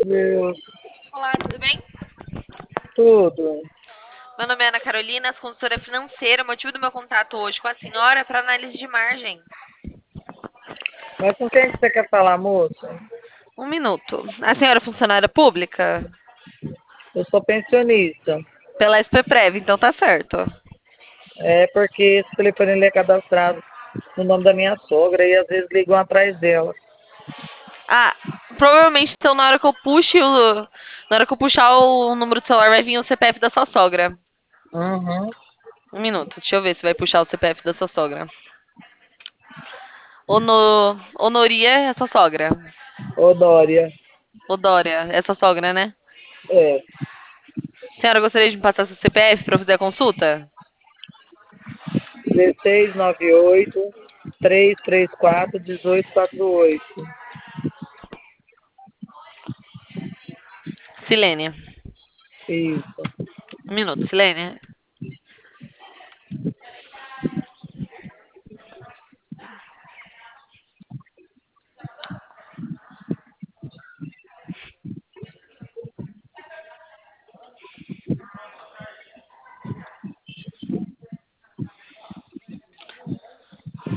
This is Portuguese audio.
Meu, Olá, tudo bem? tudo. Meu nome é Ana Carolina, sou consultora financeira. O motivo do meu contato hoje com a senhora é para análise de margem. Mas com quem que você quer falar, moça? Um minuto. A senhora é funcionária pública? Eu sou pensionista. Pela SPPrev, então tá certo. É porque esse telefone ele é cadastrado no nome da minha sogra e às vezes ligam atrás dela. Ah, provavelmente então na hora que eu na hora que eu puxar o número do celular vai vir o CPF da sua sogra. Uhum. Um minuto, deixa eu ver se vai puxar o CPF da sua sogra. Honoria é sua sogra. Ô, Dória. Odória é sua sogra, né? É. Senhora, gostaria de me passar seu CPF para fazer a consulta? 1698 334 1848. Silênia. Isso. Um minuto, Silênia.